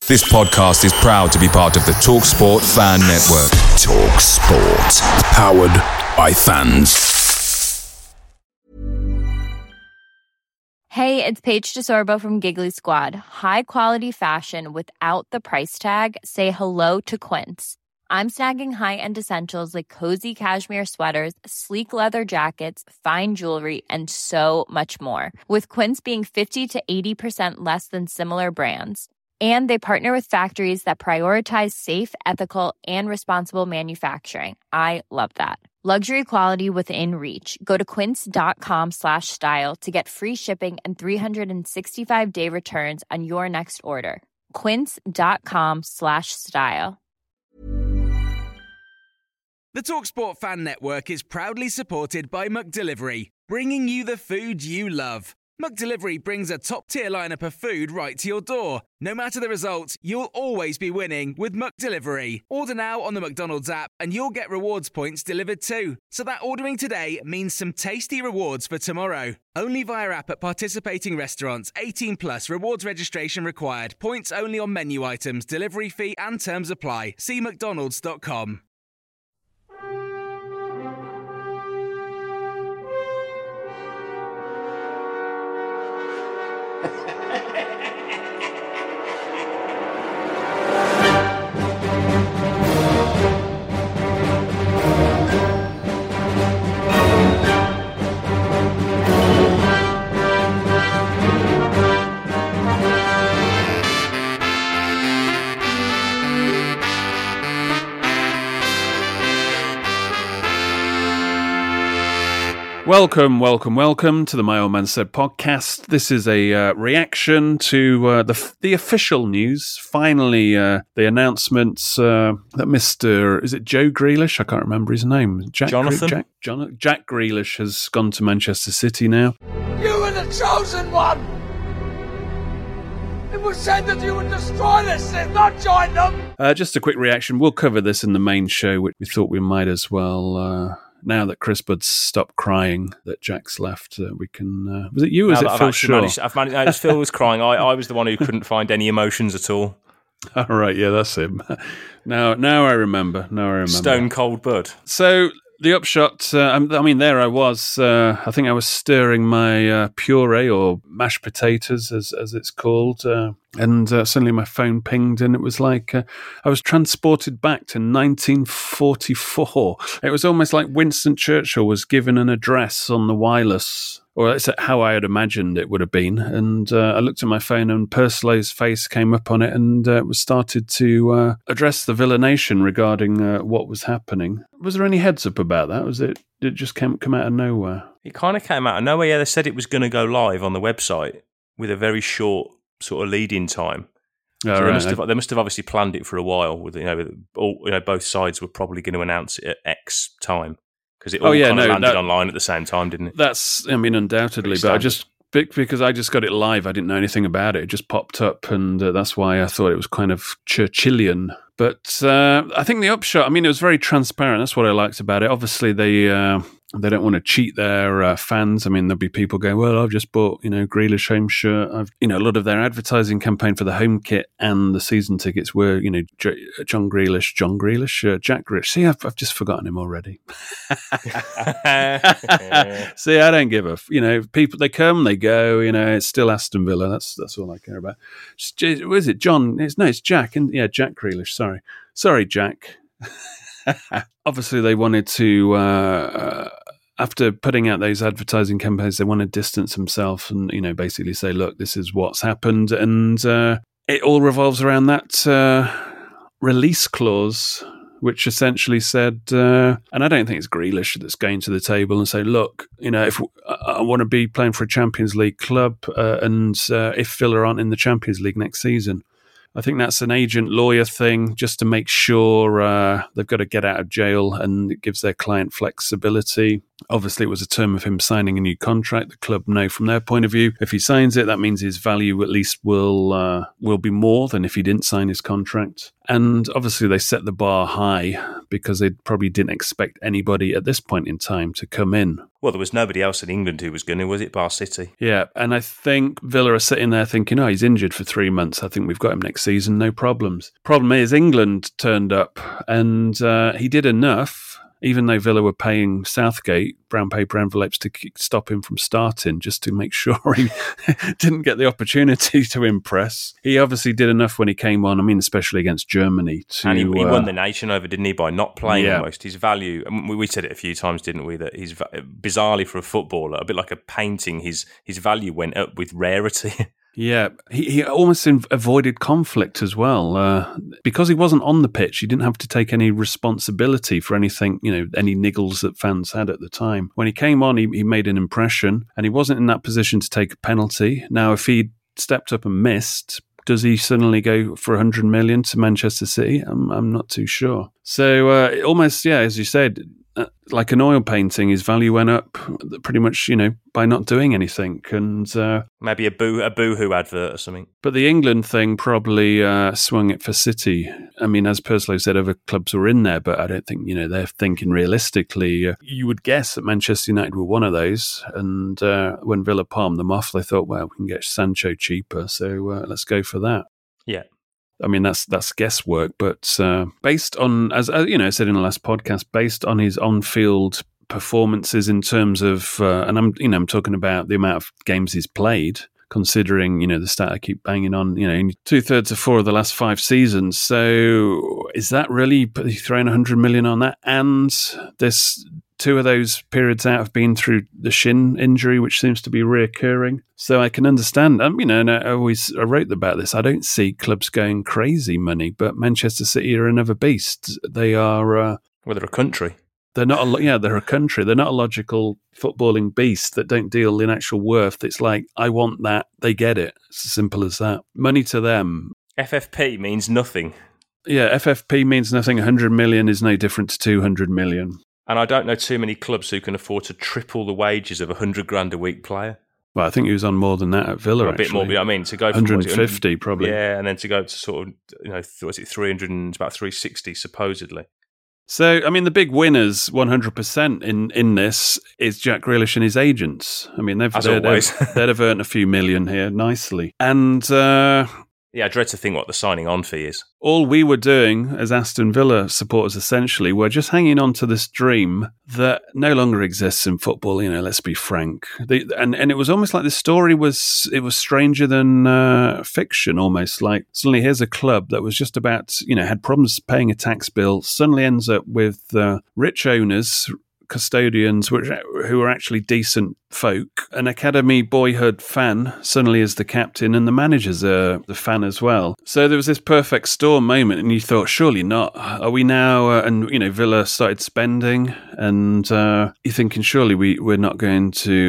This podcast is proud to be part of the TalkSport Fan Network. TalkSport. Powered by fans. Hey, it's Paige DeSorbo from Giggly Squad. High quality fashion without the price tag. Say hello to Quince. I'm snagging high-end essentials like cozy cashmere sweaters, sleek leather jackets, fine jewelry, and so much more. With Quince being 50 to 80% less than similar brands. And they partner with factories that prioritize safe, ethical, and responsible manufacturing. I love that. Luxury quality within reach. Go to quince.com/style to get free shipping and 365-day returns on your next order. Quince.com/style. The TalkSport Fan Network is proudly supported by McDelivery, bringing you the food you love. McDelivery brings a top-tier lineup of food right to your door. No matter the result, you'll always be winning with McDelivery. Order now on the McDonald's app and you'll get rewards points delivered too. So that ordering today means some tasty rewards for tomorrow. Only via app at participating restaurants. 18 plus. Rewards registration required. Points only on menu items. Delivery fee and terms apply. See mcdonalds.com. Welcome to the My Old Man Said podcast. This is a reaction to the official news. Finally, the announcements that Mr. Is it Joe Grealish? I can't remember his name. Jack Grealish has gone to Manchester City now. You were the chosen one! It was said that you would destroy this thing, not join them! Just a quick reaction. We'll cover this in the main show, which we thought we might as well... now that Chris Bud's stopped crying that Jack's left, we can... was it you or was it Phil Shaw? Phil was crying. I was the one who couldn't find any emotions at all. All right, yeah, that's him. Now I remember. Stone Cold Bud. So... the upshot, there I was, I think I was stirring my puree or mashed potatoes, as it's called, and suddenly my phone pinged and it was like I was transported back to 1944. It was almost like Winston Churchill was given an address on the wireless, or that's how I had imagined it would have been. And I looked at my phone and Purslo's face came up on it and was started to address the Villa Nation regarding what was happening. Was there any heads up about that? Did it just come out of nowhere? It kind of came out of nowhere. Yeah, they said it was going to go live on the website with a very short sort of lead-in time. So they must have obviously planned it for a while. With both sides were probably going to announce it at X time. Because it all landed online at the same time, didn't it? That's, undoubtedly. But because I just got it live, I didn't know anything about it. It just popped up, and that's why I thought it was kind of Churchillian. But I think the upshot, it was very transparent. That's what I liked about it. Obviously, they don't want to cheat their fans. There'll be people going, well, I've just bought, Grealish home shirt. A lot of their advertising campaign for the home kit and the season tickets were, Jack Grealish. See, I've just forgotten him already. See, I don't give a, people, they come, they go, it's still Aston Villa. That's all I care about. Was it John? It's Jack. Jack Grealish. Sorry, Jack. Obviously, they wanted to, after putting out those advertising campaigns, they want to distance themselves and, basically say, look, this is what's happened. And it all revolves around that release clause, which essentially said, and I don't think it's Grealish that's going to the table and say, look, if I want to be playing for a Champions League club and if Villa aren't in the Champions League next season, I think that's an agent-lawyer thing just to make sure they've got to get out of jail, and it gives their client flexibility. Obviously, it was a term of him signing a new contract. The club know from their point of view, if he signs it, that means his value at least will be more than if he didn't sign his contract. And obviously they set the bar high because they probably didn't expect anybody at this point in time to come in. Well, there was nobody else in England who was going to, was it, bar City? Yeah, and I think Villa are sitting there thinking, he's injured for 3 months. I think we've got him next season, no problems. Problem is, England turned up and he did enough, even though Villa were paying Southgate brown paper envelopes to stop him from starting, just to make sure he didn't get the opportunity to impress. He obviously did enough when he came on, especially against Germany. And he won the nation over, didn't he, by not playing almost. His value, we said it a few times, didn't we, that he's bizarrely for a footballer, a bit like a painting, his value went up with rarity. Yeah, he almost avoided conflict as well. Because he wasn't on the pitch, he didn't have to take any responsibility for anything, any niggles that fans had at the time. When he came on, he made an impression, and he wasn't in that position to take a penalty. Now, if he'd stepped up and missed, does he suddenly go for 100 million to Manchester City? I'm not too sure. So almost, as you said, like an oil painting, his value went up pretty much, by not doing anything. And maybe a Boohoo advert or something. But the England thing probably swung it for City. As Purslow said, other clubs were in there, but I don't think, they're thinking realistically. You would guess that Manchester United were one of those. And when Villa palmed them off, they thought, well, we can get Sancho cheaper, so let's go for that. Yeah. That's guesswork, but based on, as I said in the last podcast, based on his on-field performances in terms of, and I'm talking about the amount of games he's played, considering, the stat I keep banging on, in 2/3 of 4 of the last 5 seasons. So is that really throwing 100 million on that? And this 2 of those periods out have been through the shin injury, which seems to be reoccurring. So I can understand, and I wrote about this. I don't see clubs going crazy money, but Manchester City are another beast. They are... they're a country. They're not they're a country. They're not a logical footballing beast that don't deal in actual worth. It's like, I want that, they get it. It's as simple as that. Money to them. FFP means nothing. Yeah, FFP means nothing. 100 million is no different to 200 million. And I don't know too many clubs who can afford to triple the wages of $100,000 a week player. Well, I think he was on more than that at Villa, a bit more, but to go from 150 probably. Yeah, and then to go to sort of, was it 300 and about 360 supposedly. So, the big winners 100% in this is Jack Grealish and his agents. They'd have earned a few million here nicely. And... I dread to think what the signing on fee is. All we were doing as Aston Villa supporters, essentially, were just hanging on to this dream that no longer exists in football. Let's be frank. And it was almost like the story was stranger than fiction. Almost like suddenly here's a club that was just about had problems paying a tax bill. Suddenly ends up with rich owners, custodians who are actually decent folk. An academy boyhood fan suddenly is the captain, and the manager's the fan as well. So there was this perfect storm moment, and you thought, surely not. Are we now? And Villa started spending, and you're thinking, surely we're not going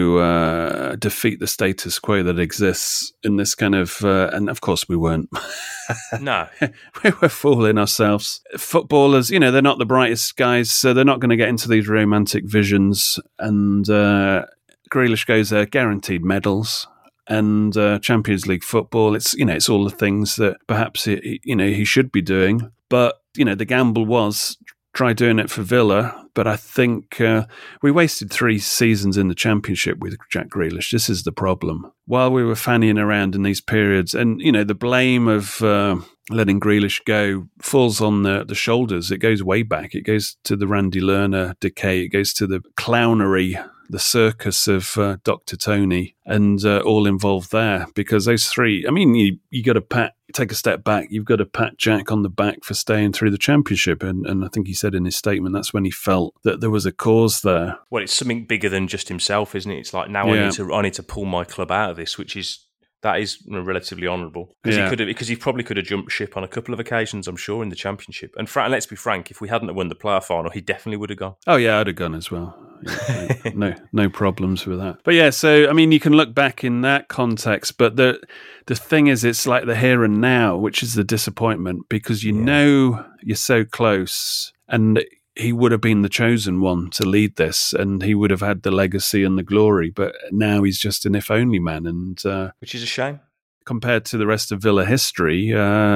to defeat the status quo that exists in this kind of. And of course, we weren't. No, we were fooling ourselves. Footballers, they're not the brightest guys, so they're not going to get into these romantic visions. And Grealish goes there, guaranteed medals, and Champions League football. It's it's all the things that perhaps he should be doing. But the gamble was try doing it for Villa. But I think we wasted 3 seasons in the Championship with Jack Grealish. This is the problem. While we were fannying around in these periods, and the blame of letting Grealish go falls on the shoulders. It goes way back. It goes to the Randy Lerner decay. It goes to the clownery, the circus of Dr. Tony, and all involved there. Because those 3, you got to take a step back. You've got to pat Jack on the back for staying through the Championship. And I think he said in his statement that's when he felt that there was a cause there. Well, it's something bigger than just himself, isn't it? It's like, now I need to pull my club out of this, that is relatively honourable. Because he probably could have jumped ship on a couple of occasions, I'm sure, in the Championship. And let's be frank, if we hadn't won the playoff final, he definitely would have gone. Oh yeah, I'd have gone as well. Yeah, no problems with that. But yeah, so you can look back in that context, but the thing is, it's like the here and now, which is the disappointment, because you're so close, and he would have been the chosen one to lead this, and he would have had the legacy and the glory. But now he's just an if-only man, and which is a shame. compared to the rest of Villa history,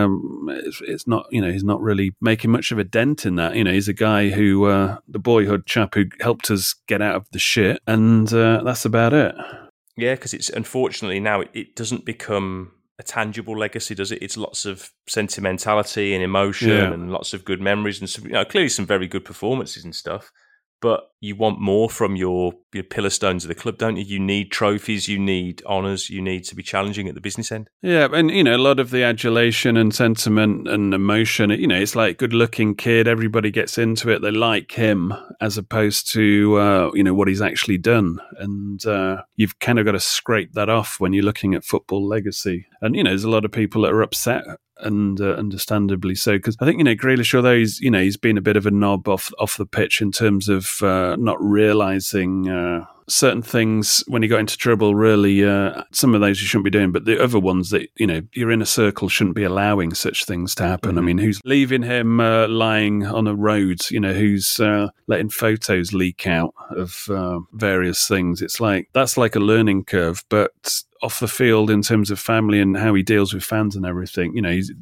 it's not, he's not really making much of a dent in that. He's a guy who, the boyhood chap who helped us get out of the shit, and that's about it. Yeah, because it's unfortunately now it doesn't become a tangible legacy, does it? It's lots of sentimentality and emotion and lots of good memories and some, clearly some very good performances and stuff. But you want more from your pillar stones of the club, don't you? You need trophies, you need honours, you need to be challenging at the business end. Yeah, and, a lot of the adulation and sentiment and emotion, it's like good-looking kid, everybody gets into it, they like him, as opposed to, what he's actually done. And you've kind of got to scrape that off when you're looking at football legacy. And, there's a lot of people that are upset, and understandably so, because I think Grealish, although he's been a bit of a knob off the pitch in terms of not realising certain things when he got into trouble. Really, some of those you shouldn't be doing, but the other ones that your inner circle shouldn't be allowing such things to happen. I mean, who's leaving him lying on a road? Who's letting photos leak out of various things? It's like that's like a learning curve, but off the field in terms of family and how he deals with fans and everything,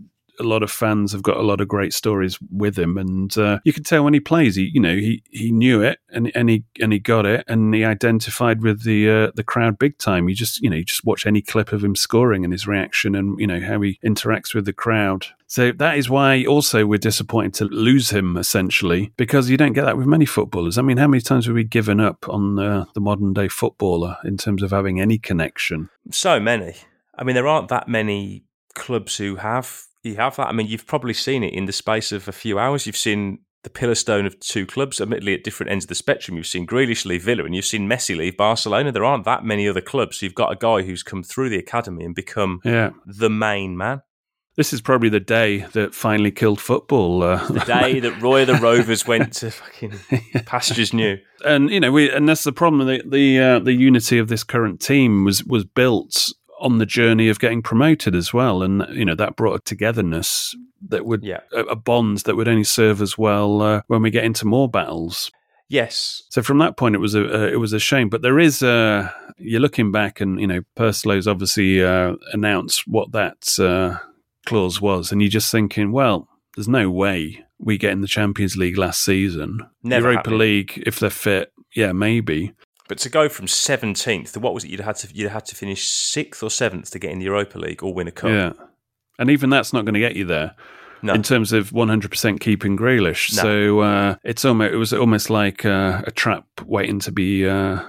a lot of fans have got a lot of great stories with him, and you can tell when he plays, he knew it and he got it, and he identified with the crowd big time. You just watch any clip of him scoring and his reaction, and how he interacts with the crowd. So that is why also we're disappointed to lose him, essentially, because you don't get that with many footballers. I mean, how many times have we given up on the modern day footballer in terms of having any connection? So many. I mean, there aren't that many clubs who have that. I mean, you've probably seen it in the space of a few hours. You've seen the pillar stone of two clubs, admittedly at different ends of the spectrum. You've seen Grealish leave Villa and you've seen Messi leave Barcelona. There aren't that many other clubs. So you've got a guy who's come through the academy and become the main man. This is probably the day that finally killed football. The day that Roy of the Rovers went to fucking pastures new. And and that's the problem. The unity of this current team was built on the journey of getting promoted as well, and that brought a togetherness that would a bond that would only serve us well when we get into more battles. Yes. So from that point, it was a shame. But there is you're looking back, and Purslow's obviously announced what that clause was, and you're just thinking, well, there's no way we get in the Champions League last season. Never Europa League, if they're fit, maybe. But to go from 17th to what was it? You'd had to finish 6th or 7th to get in the Europa League or win a cup. Yeah, and even that's not going to get you there. No. In terms of 100% keeping Grealish. No. So it was almost like a trap waiting to be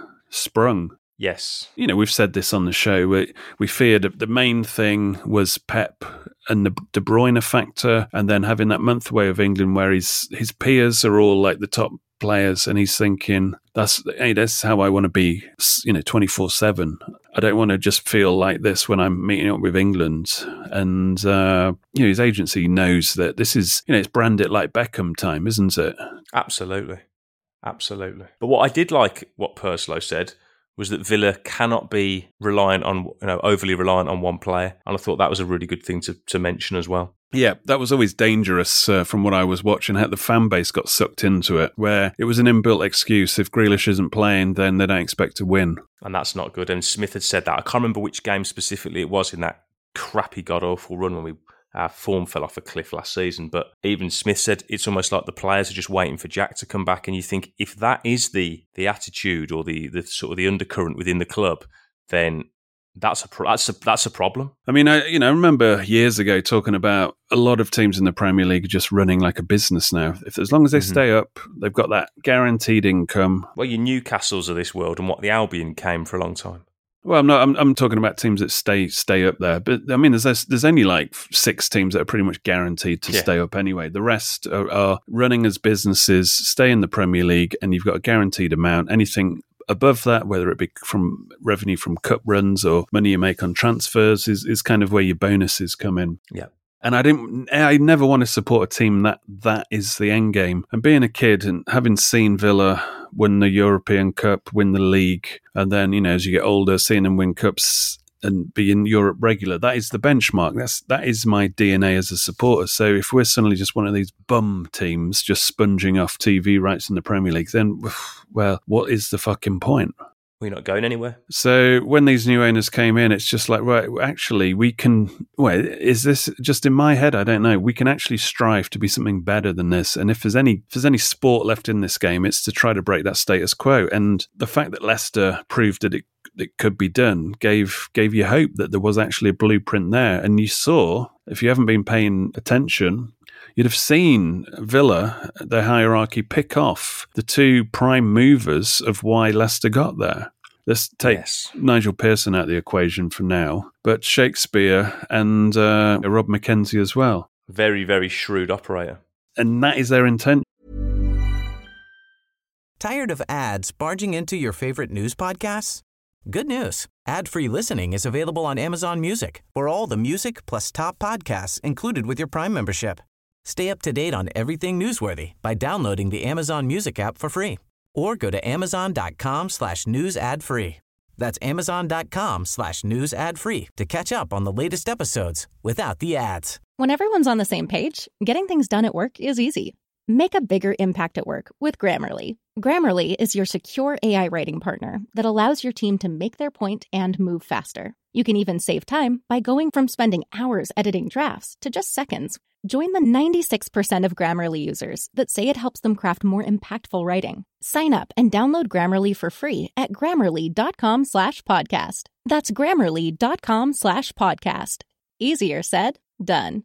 sprung. Yes. We've said this on the show. We feared the main thing was Pep and the De Bruyne factor, and then having that month away of England where his peers are all like the top players, and he's thinking that's how I want to be 24/7. I don't want to just feel like this when I'm meeting up with England. And his agency knows that this is it's brand it like Beckham time, isn't it? Absolutely. But what I did like what Purslow said was that Villa cannot be reliant on overly reliant on one player, and I thought that was a really good thing to mention as well. Yeah, that was always dangerous from what I was watching, how the fan base got sucked into it, where it was an inbuilt excuse. If Grealish isn't playing, then they don't expect to win. And that's not good. And Smith had said that. I can't remember which game specifically it was in that crappy, god-awful run when our form fell off a cliff last season. But even Smith said it's almost like the players are just waiting for Jack to come back. And you think if that is the attitude or the sort of the undercurrent within the club, then that's a problem. I mean, I remember years ago talking about a lot of teams in the Premier League just running like a business now. As long as they stay up, they've got that guaranteed income. Well, your Newcastles of this world and what the Albion came for a long time. Well, I'm talking about teams that stay up there. But I mean, there's only like 6 teams that are pretty much guaranteed to stay up anyway. The rest are running as businesses, stay in the Premier League, and you've got a guaranteed amount. Anything above that, whether it be from revenue from cup runs or money you make on transfers, is kind of where your bonuses come in. Yeah. And I never want to support a team that is the end game. And being a kid and having seen Villa win the European Cup, win the league, and then, as you get older, seeing them win cups and be in Europe regular, that is the benchmark. That is my DNA as a supporter. So if we're suddenly just one of these bum teams just sponging off TV rights in the Premier League, then, well, what is the fucking point? We're not going anywhere. So when these new owners came in, it's just like, right, actually, we can, well, is this just in my head? I don't know. We can actually strive to be something better than this. And if there's any sport left in this game, it's to try to break that status quo. And the fact that Leicester proved that it could be done gave you hope that there was actually a blueprint there. And you saw, if you haven't been paying attention, you'd have seen Villa, the hierarchy, pick off the two prime movers of why Leicester got there. Let's take Nigel Pearson out of the equation for now, but Shakespeare and Rob McKenzie as well. Very, very shrewd operator. And that is their intent. Tired of ads barging into your favorite news podcasts? Good news. Ad-free listening is available on Amazon Music for all the music plus top podcasts included with your Prime membership. Stay up to date on everything newsworthy by downloading the Amazon Music app for free or go to amazon.com/news ad free. That's amazon.com/news ad free to catch up on the latest episodes without the ads. When everyone's on the same page, getting things done at work is easy. Make a bigger impact at work with Grammarly. Grammarly is your secure AI writing partner that allows your team to make their point and move faster. You can even save time by going from spending hours editing drafts to just seconds. Join the 96% of Grammarly users that say it helps them craft more impactful writing. Sign up and download Grammarly for free at Grammarly.com/podcast. That's Grammarly.com/podcast. Easier said, done.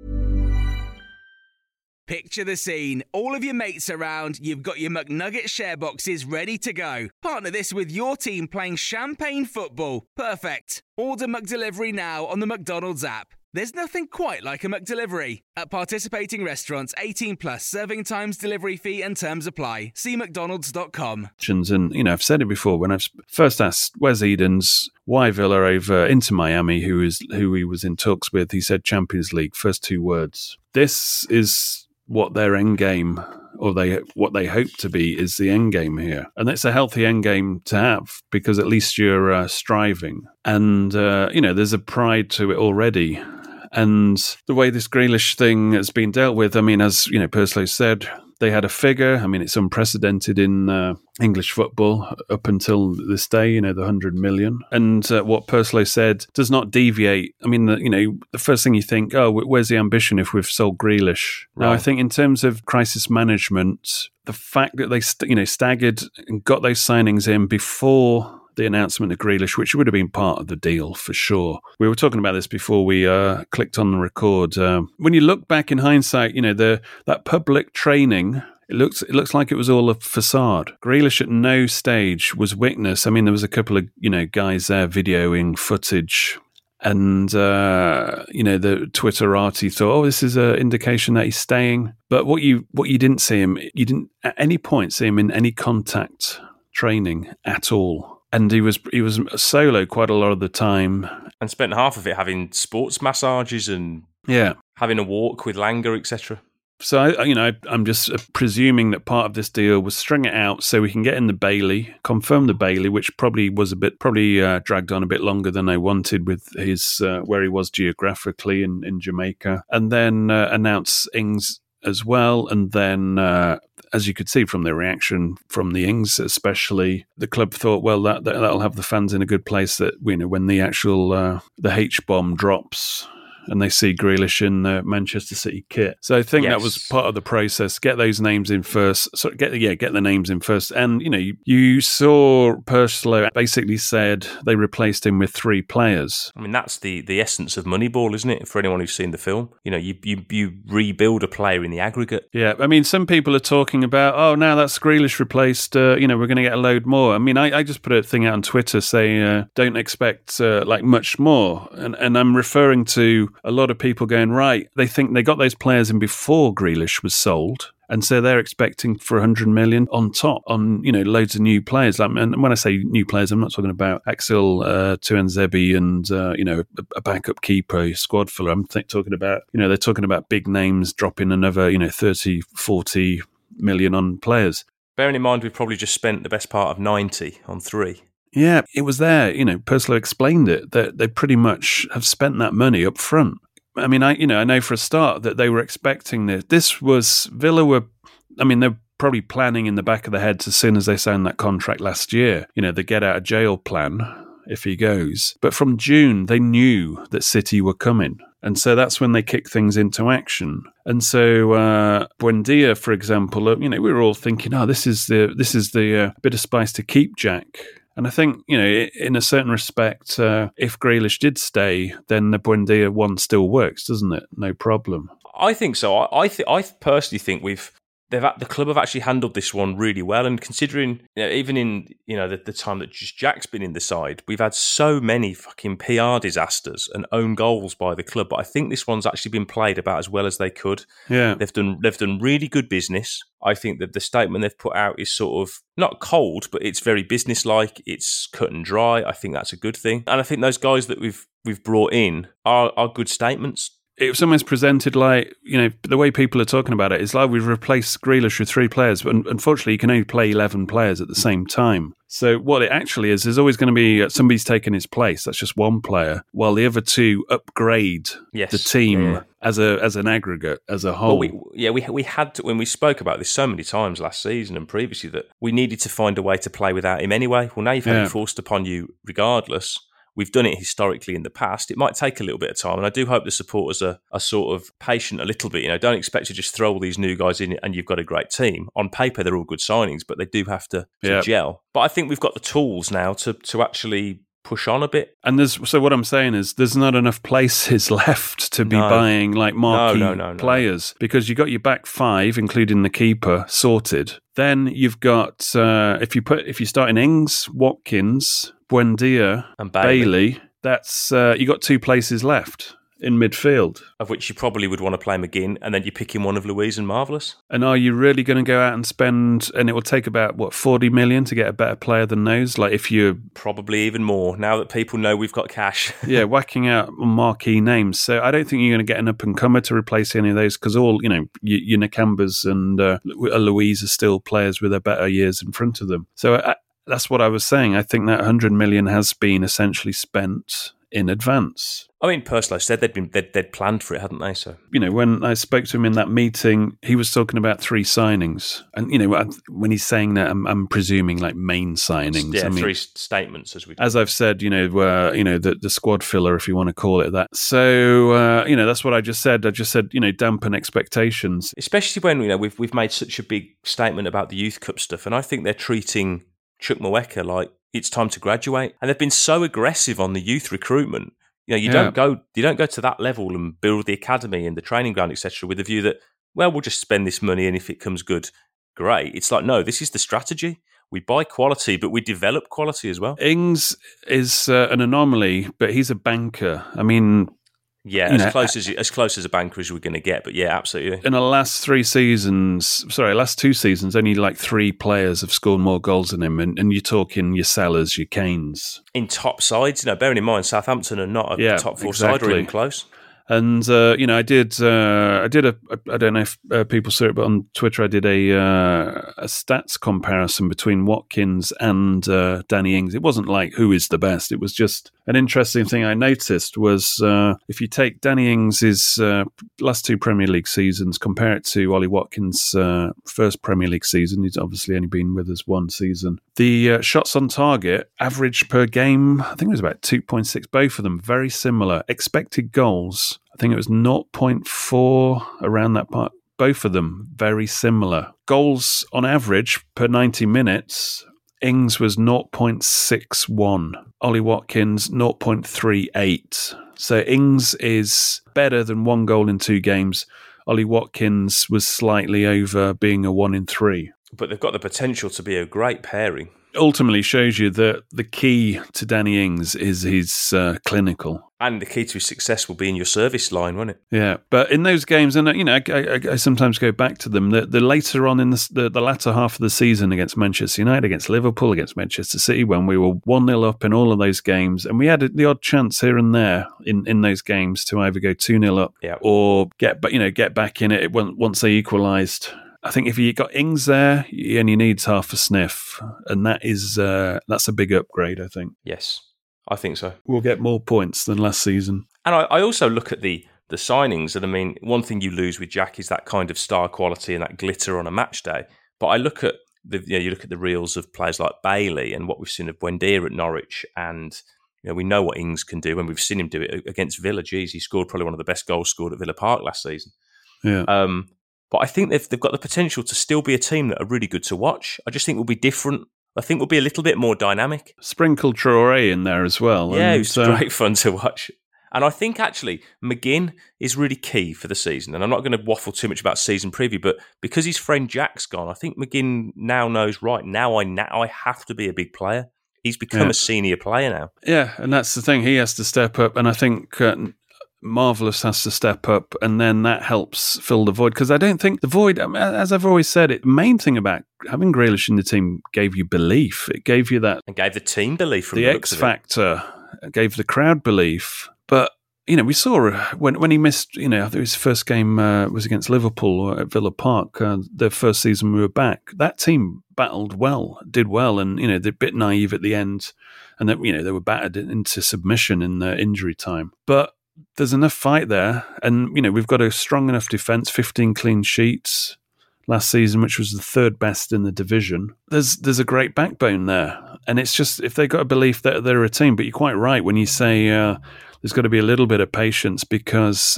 Picture the scene. All of your mates around, you've got your McNugget share boxes ready to go. Partner this with your team playing champagne football. Perfect. Order McDelivery now on the McDonald's app. There's nothing quite like a McDelivery. At participating restaurants, 18 plus, serving times, delivery fee and terms apply. See mcdonalds.com. And, I've said it before, when I've first asked Wes Edens why Villa over Inter Miami, who he was in talks with, he said Champions League, first two words. This is what their end game, or what they hope to be, is the end game here. And it's a healthy end game to have, because at least you're striving. And, there's a pride to it already. And the way this Grealish thing has been dealt with, as Purslow said, they had a figure. It's unprecedented in English football up until this day, the 100 million. And what Purslow said does not deviate. The first thing you think, where's the ambition if we've sold Grealish? Right. Now, I think in terms of crisis management, the fact that they staggered and got those signings in before the announcement of Grealish, which would have been part of the deal for sure. We were talking about this before we clicked on the record. When you look back in hindsight, that public training, it looks like it was all a facade. Grealish at no stage was witness. There was a couple of guys there videoing footage. And, the Twitterati thought, this is an indication that he's staying. But what you didn't see him, you didn't at any point see him in any contact training at all. And he was solo quite a lot of the time. And spent half of it having sports massages and having a walk with Langer, etc. So, I'm just presuming that part of this deal was string it out so we can get in the Bailey, confirm the Bailey, which probably dragged on a bit longer than they wanted with his where he was geographically in Jamaica, and then announce Ings as well. And then, as you could see from the reaction from the Ings, especially, the club thought, well, that'll have the fans in a good place. That when the actual the H-bomb drops and they see Grealish in the Manchester City kit. So I think that was part of the process. Get those names in first. Get the names in first. And, you saw Purslow basically said they replaced him with 3 players. That's the essence of Moneyball, isn't it? For anyone who's seen the film, you rebuild a player in the aggregate. Yeah. Some people are talking about, now that's Grealish replaced, we're going to get a load more. I just put a thing out on Twitter saying, don't expect much more. And I'm referring to a lot of people going, right, they think they got those players in before Grealish was sold. And so they're expecting for 100 million on top on, loads of new players. And when I say new players, I'm not talking about Axel Tuanzebe and, a backup keeper, squad filler. I'm talking about, they're talking about big names dropping another, 30, 40 million on players. Bearing in mind, we've probably just spent the best part of 90 on 3. Yeah, it was there. Purslow explained it, that they pretty much have spent that money up front. I know for a start that they were expecting this. This was, Villa were, they're probably planning in the back of their heads as soon as they signed that contract last year, the get out of jail plan if he goes. But from June, they knew that City were coming. And so that's when they kick things into action. And so Buendia, for example, we were all thinking, this is the bit of spice to keep Jack. And I think, in a certain respect, if Grealish did stay, then the Buendia one still works, doesn't it? No problem. I think so. I personally think the club have actually handled this one really well, and considering even in the time that just Jack's been in the side, we've had so many fucking PR disasters and own goals by the club. But I think this one's actually been played about as well as they could. Yeah, they've done really good business. I think that the statement they've put out is sort of not cold, but it's very businesslike. It's cut and dry. I think that's a good thing, and I think those guys that we've brought in are good statements. It's almost presented like, the way people are talking about it is like we've replaced Grealish with 3 players, but unfortunately you can only play 11 players at the same time. So what it actually is, there's always going to be somebody's taking his place. That's just one player, while the other 2 upgrade the team as an aggregate, as a whole. Well, we had to, when we spoke about this so many times last season and previously, that we needed to find a way to play without him anyway. Well, now you've had it forced upon you regardless. We've done it historically in the past. It might take a little bit of time, and I do hope the supporters are sort of patient a little bit. Don't expect to just throw all these new guys in and you've got a great team. On paper, they're all good signings, but they do have to gel. But I think we've got the tools now to actually push on a bit. And so what I'm saying is there's not enough places left to be buying like marquee players, because you've got your back 5, including the keeper, sorted. Then you've got, if you start in Ings, Watkins, Buendia, and Bailey, that's you got 2 places left in midfield. Of which you probably would want to play McGinn, and then you're picking one of Luiz and Marvellous. And are you really going to go out and spend, and it will take about, 40 million to get a better player than those? Like if you're... Probably even more, now that people know we've got cash. Yeah, whacking out marquee names. So I don't think you're going to get an up-and-comer to replace any of those, because all, your Nakambas and Luiz are still players with their better years in front of them. So that's what I was saying. I think that 100 million has been essentially spent in advance. I mean, personally, I said they'd planned for it, hadn't they? So when I spoke to him in that meeting, he was talking about 3 signings, and when he's saying that, I'm presuming like main signings. Yeah, 3 statements, as I've said. The squad filler, if you want to call it that. So that's what I just said. I just said dampen expectations, especially when we've made such a big statement about the Youth Cup stuff, and I think they're treating Chukwuemeka like it's time to graduate, and they've been so aggressive on the youth recruitment. You don't go to that level and build the academy and the training ground, etc., with the view that, well, we'll just spend this money and if it comes good, great. It's like, no, this is the strategy. We buy quality, but we develop quality as well. Ings is an anomaly, but he's a banker. I mean, yeah, as close as a banker as we're going to get. But yeah, absolutely. In the last 2 seasons, only like 3 players have scored more goals than him, and you're talking your Salahs, your Kanes. In top sides, bearing in mind Southampton are not a top 4 side or even close. And I did I don't know if people saw it, but on Twitter I did a stats comparison between Watkins and Danny Ings. It wasn't like who is the best. It was just an interesting thing I noticed was if you take Danny Ings' last 2 Premier League seasons, compare it to Ollie Watkins' first Premier League season. He's obviously only been with us 1 season. The shots on target, average per game, I think it was about 2.6. Both of them very similar. Expected goals, I think it was 0.4 around that part. Both of them very similar. Goals on average per 90 minutes, Ings was 0.61. Ollie Watkins, 0.38. So Ings is better than 1 goal in 2 games. Ollie Watkins was slightly over, being a 1 in 3. But they've got the potential to be a great pairing. Ultimately shows you that the key to Danny Ings is his clinical. And the key to his success will be in your service line, won't it? Yeah, but in those games, and I sometimes go back to them, the later on in the latter half of the season against Manchester United, against Liverpool, against Manchester City, when we were 1-0 up in all of those games, and we had the odd chance here and there in those games to either go 2-0 up or get back in it once they equalised. I think if you got Ings there, he only needs half a sniff, and that's a big upgrade, I think. Yes, I think so. We'll get more points than last season. And I also look at the signings, and I mean, one thing you lose with Jack is that kind of star quality and that glitter on a match day. But I look at you look at the reels of players like Bailey and what we've seen of Buendia at Norwich, and we know what Ings can do, and we've seen him do it against Villa. Geez, he scored probably one of the best goals scored at Villa Park last season. Yeah. But I think they've got the potential to still be a team that are really good to watch. I just think we'll be different. I think we'll be a little bit more dynamic. Sprinkle Traoré in there as well. Yeah, it's great fun to watch. And I think actually McGinn is really key for the season. And I'm not going to waffle too much about season preview, but because his friend Jack's gone, I think McGinn now knows, right, now I have to be a big player. He's become a senior player now. Yeah, and that's the thing. He has to step up. And I think Marvellous has to step up, and then that helps fill the void. Because I don't think the void, as I've always said, the main thing about having Grealish in the team gave you belief. It gave you that... And gave the team belief from the X factor. It gave the crowd belief. But, we saw when he missed, I think his first game was against Liverpool at Villa Park, their first season we were back. That team battled well, did well, and, they're a bit naive at the end. And, they were battered into submission in their injury time. But there's enough fight there, and we've got a strong enough defence. 15 clean sheets last season, which was the third best in the division. There's a great backbone there, and it's just if they got a belief that they're a team. But you're quite right when you say there's got to be a little bit of patience because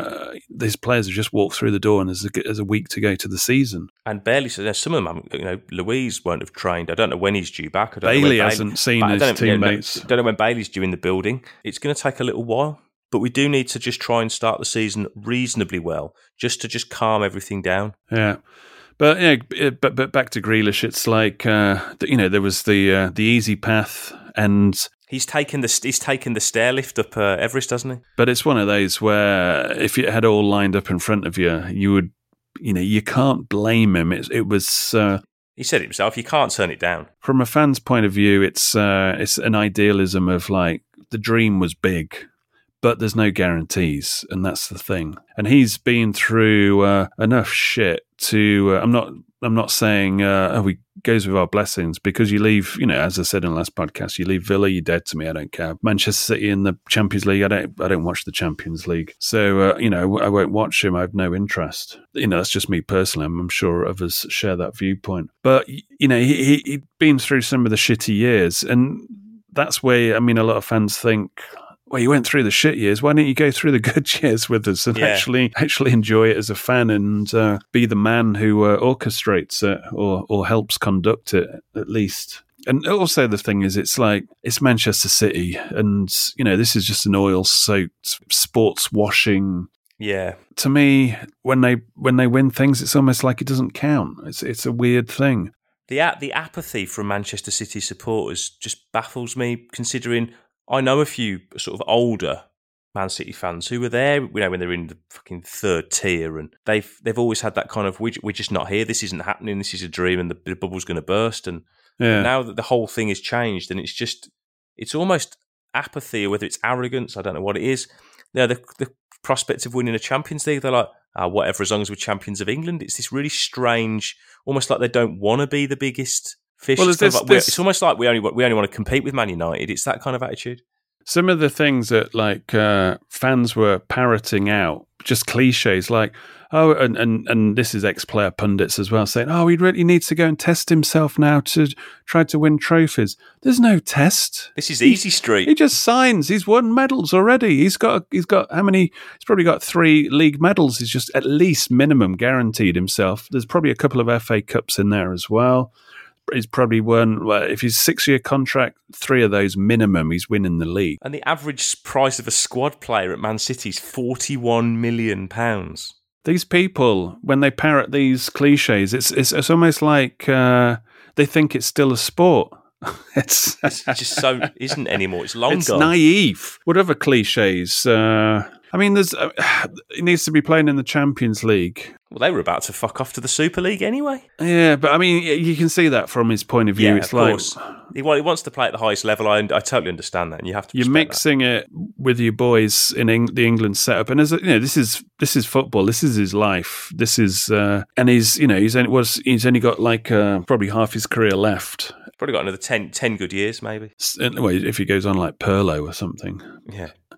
these players have just walked through the door, and there's a week to go to the season. And barely. So some of them, Louise won't have trained. I don't know when he's due back. Bailey hasn't seen his teammates. I don't know when Bailey's due in the building. It's going to take a little while. But we do need to just try and start the season reasonably well, just to calm everything down. Yeah, but but back to Grealish, it's like there was the easy path, and he's taken the stair lift up Everest, hasn't he? But it's one of those where if you had all lined up in front of you, you would, you can't blame him. It was. He said it himself. You can't turn it down. From a fan's point of view, it's an idealism of like the dream was big. But there's no guarantees, and that's the thing. And he's been through enough shit to. I'm not saying he goes with our blessings, because you leave. As I said in the last podcast, you leave Villa, you're dead to me. I don't care. Manchester City in the Champions League. I don't watch the Champions League, so I won't watch him. I have no interest. That's just me personally. I'm sure others share that viewpoint. But he'd been through some of the shitty years, and that's where a lot of fans think, well, you went through the shit years. Why don't you go through the good years with us and actually enjoy it as a fan and be the man who orchestrates it or helps conduct it at least? And also the thing is, it's like it's Manchester City, and this is just an oil-soaked sports washing. Yeah. To me, when they win things, it's almost like it doesn't count. It's a weird thing. The apathy from Manchester City supporters just baffles me, considering I know a few sort of older Man City fans who were there, when they're in the fucking third tier, and they've always had that kind of we're just not here. This isn't happening. This is a dream, and the bubble's going to burst. And now that the whole thing has changed, and it's almost apathy, or whether it's arrogance, I don't know what it is. The prospect of winning a Champions League, they're like, whatever, as long as we're champions of England. It's this really strange, almost like they don't want to be the biggest fish. Well, it's almost like we only want to compete with Man United. It's that kind of attitude. Some of the things that fans were parroting out, just cliches like, and this is ex-player pundits as well, saying, he really needs to go and test himself now to try to win trophies. There's no test. This is easy street. He just signs. He's won medals already. He's got how many? He's probably got 3 league medals. He's just at least minimum guaranteed himself. There's probably a couple of FA Cups in there as well. He's probably won, if he's 6-year contract, 3 of those minimum, he's winning the league. And the average price of a squad player at Man City is £41 million. These people, when they parrot these cliches, it's almost like they think it's still a sport. It's just so isn't anymore. It's long it's gone. It's naive. What other cliches? There's he needs to be playing in the Champions League. Well, they were about to fuck off to the Super League anyway. Yeah, but you can see that from his point of view. It's of course. He wants to play at the highest level. I totally understand that, and you have to. You're mixing it with your boys in the England setup, and this is football. This is his life. This is, and he's only got probably half his career left. Probably got another 10 good years, maybe. Well, if he goes on like Pirlo or something. Yeah.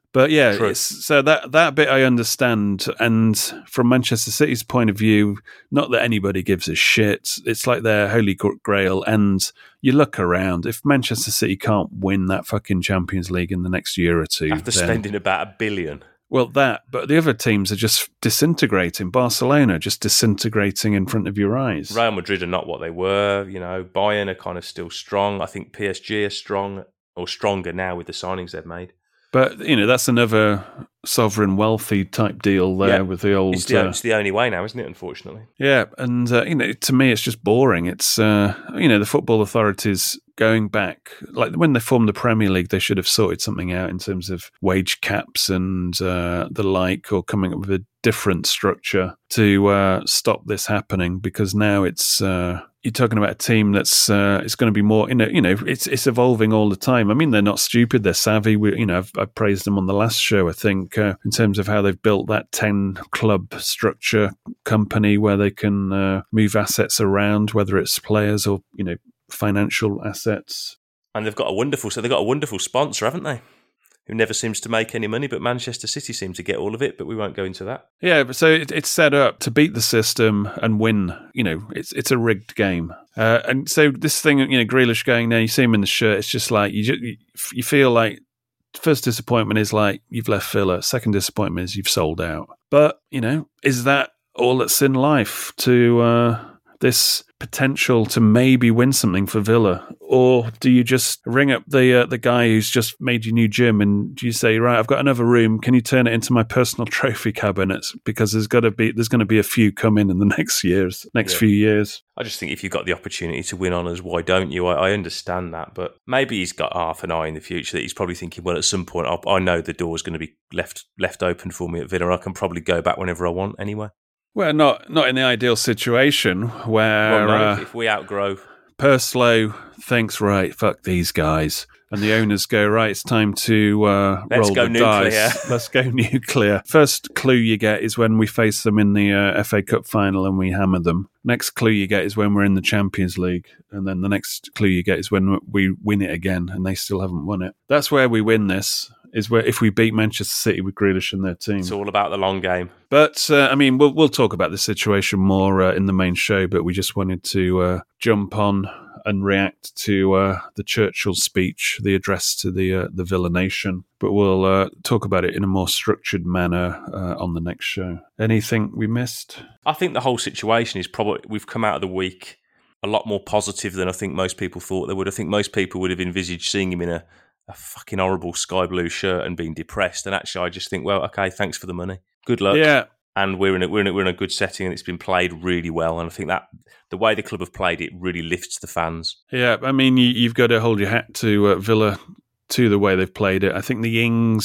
But yeah, so that bit I understand. And from Manchester City's point of view, not that anybody gives a shit. It's like their holy grail. And you look around, if Manchester City can't win that fucking Champions League in the next year or two, after spending about $1 billion. Well, but the other teams are just disintegrating. Barcelona just disintegrating in front of your eyes. Real Madrid are not what they were. Bayern are kind of still strong. I think PSG are strong or stronger now with the signings they've made. But, that's another sovereign wealthy type deal there with the old... It's the only way now, isn't it, unfortunately? Yeah, and, to me, it's just boring. It's, the football authorities going back, like when they formed the Premier League, they should have sorted something out in terms of wage caps and the like, or coming up with a different structure to stop this happening, because now it's... you're talking about a team that's it's going to be more, it's evolving all the time. I mean, they're not stupid; they're savvy. I've praised them on the last show, I think, in terms of how they've built that 10-club structure company where they can move assets around, whether it's players or financial assets. And they've got a wonderful sponsor, haven't they? Who never seems to make any money, but Manchester City seem to get all of it, but we won't go into that. Yeah, so it's set up to beat the system and win. It's a rigged game. And so this thing, Grealish going there, you see him in the shirt, it's just like, you feel like first disappointment is like, you've left Villa. Second disappointment is you've sold out. But, is that all that's in life to this potential to maybe win something for Villa? Or do you just ring up the guy who's just made your new gym and do you say, right, I've got another room, can you turn it into my personal trophy cabinet? Because there's going to be a few coming in the next few years. I just think if you've got the opportunity to win honours, why don't you? I understand that, but maybe he's got half an eye in the future that he's probably thinking, well, at some point, I know the door's going to be left open for me at Villa. I can probably go back whenever I want anyway. Well, not in the ideal situation where if we outgrow. Purslow thinks, right, fuck these guys. And the owners go, right, it's time to roll the dice. Let's go nuclear. First clue you get is when we face them in the FA Cup final and we hammer them. Next clue you get is when we're in the Champions League. And then the next clue you get is when we win it again and they still haven't won it. That's where we win this. Is where if we beat Manchester City with Grealish and their team. It's all about the long game. But, we'll talk about this situation more in the main show, but we just wanted to jump on and react to the Churchill speech, the address to the Villa Nation. But we'll talk about it in a more structured manner on the next show. anything we missed? I think the whole situation is probably, we've come out of the week a lot more positive than I think most people thought they would. I think most people would have envisaged seeing him in a fucking horrible sky blue shirt and being depressed. And actually, I just think, well, okay, thanks for the money. Good luck. Yeah. And we're in a good setting, and it's been played really well. And I think that the way the club have played it really lifts the fans. Yeah, I mean, you've got to hold your hat to Villa, to the way they've played it. I think the Ings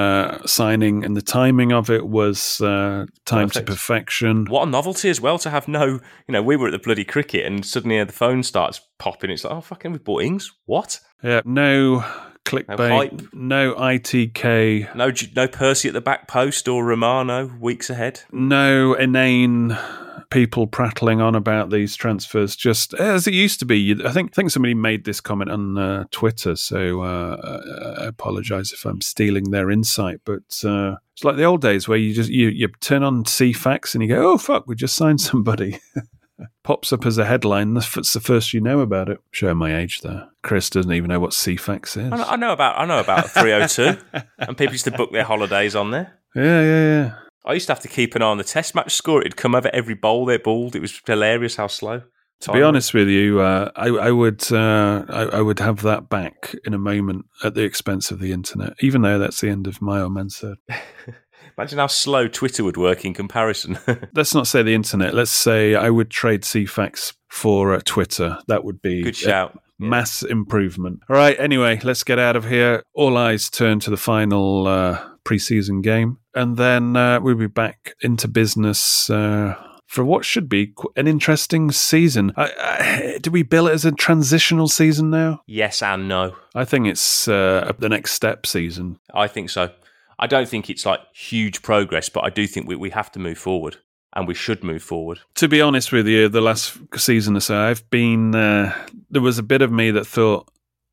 signing and the timing of it was time to perfection. What a novelty as well to have we were at the bloody cricket and suddenly the phone starts popping. It's like, oh, fucking, we bought Ings? What? Yeah, no clickbait, no ITK. No Percy at the back post or Romano weeks ahead. No inane people prattling on about these transfers, just as it used to be. I think somebody made this comment on Twitter, so I apologise if I'm stealing their insight, but it's like the old days where you turn on CFAX and you go, oh fuck, we just signed somebody. Pops up as a headline. That's the first you know about it. Showing my age there. Chris doesn't even know what CFAX is. I know about 302, and people used to book their holidays on there. Yeah. I used to have to keep an eye on the test match score. It'd come over every bowl they bowled. It was hilarious how slow. To be honest with you, I would have that back in a moment at the expense of the internet, even though that's the end of my old man said. Imagine how slow Twitter would work in comparison. Let's not say the internet. Let's say I would trade CFAX for Twitter. That would be good shout. Mass improvement. All right, anyway, let's get out of here. All eyes turn to the final pre-season game. And then we'll be back into business for what should be an interesting season. Do we bill it as a transitional season now? Yes and no. I think it's the next step season. I think so. I don't think it's like huge progress, but I do think we have to move forward, and we should move forward. To be honest with you, the last season or so, I've been there was a bit of me that thought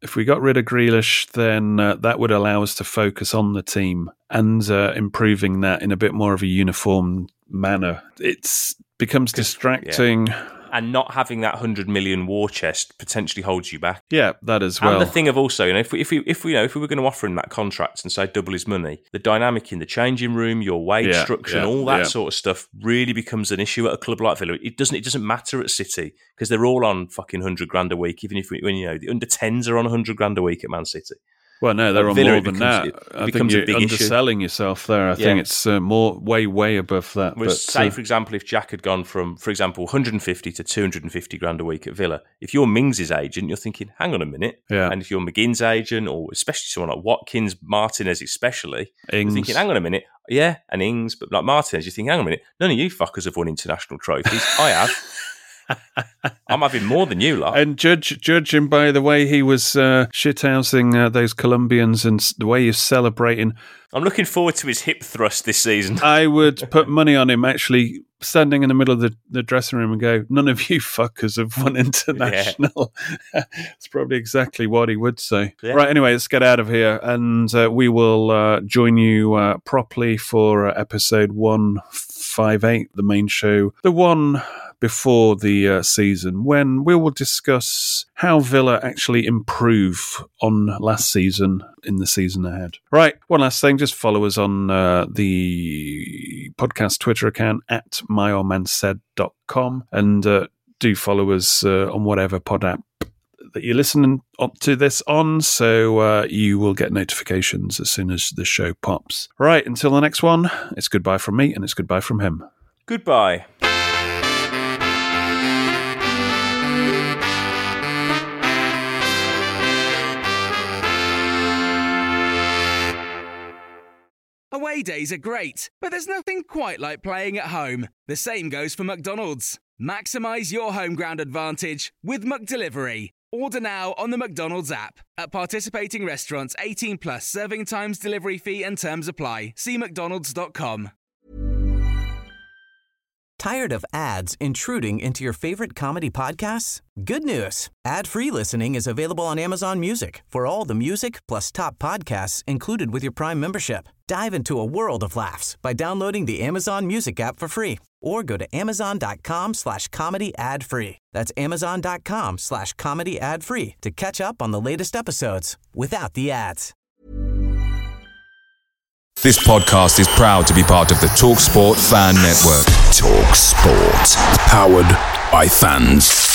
If we got rid of Grealish, then that would allow us to focus on the team and improving that in a bit more of a uniform manner. It becomes distracting. Yeah. And not having that 100 million war chest potentially holds you back. Yeah, that as well. And the thing of also, if we were going to offer him that contract and say double his money, the dynamic in the changing room, your wage structure, and all that sort of stuff really becomes an issue at a club like Villa. It doesn't matter at City because they're all on fucking 100 grand a week. Even if the under 10s are on 100 grand a week at Man City. Well, no, they're on more than that. I think you're underselling yourself there. I think it's way above that. Say, for example, if Jack had gone from, for example, 150 to 250 grand a week at Villa, if you're Mings' agent, you're thinking, hang on a minute. Yeah. And if you're McGinn's agent, or especially someone like Watkins, Martinez especially, Ings. you're thinking, hang on a minute. Yeah, and Ings, but like Martinez, you think, hang on a minute, none of you fuckers have won international trophies. I have. I'm having more than you lot. And judging by the way he was shithousing those Colombians and the way he's celebrating, I'm looking forward to his hip thrust this season. I would put money on him actually standing in the middle of the dressing room and go, none of you fuckers have won international. Yeah. It's probably exactly what he would say. Yeah. Right, anyway, let's get out of here, and we will join you properly for episode 158, the main show, the one before the season, when we will discuss how Villa actually improve on last season in the season ahead. Right, one last thing, just follow us on the podcast Twitter account at myoldmansaid.com, and do follow us on whatever pod app that you're listening to this on, so you will get notifications as soon as the show pops. Right, until the next one, it's goodbye from me and it's goodbye from him. Goodbye. Away days are great, but there's nothing quite like playing at home. The same goes for McDonald's. Maximise your home ground advantage with McDelivery. Order now on the McDonald's app. At participating restaurants, 18 plus serving times, delivery fee and terms apply. See mcdonalds.com. Tired of ads intruding into your favorite comedy podcasts? Good news. Ad-free listening is available on Amazon Music for all the music plus top podcasts included with your Prime membership. Dive into a world of laughs by downloading the Amazon Music app for free or go to amazon.com/comedy ad-free. That's amazon.com/comedy ad-free to catch up on the latest episodes without the ads. This podcast is proud to be part of the TalkSport Fan Network. TalkSport. Powered by fans.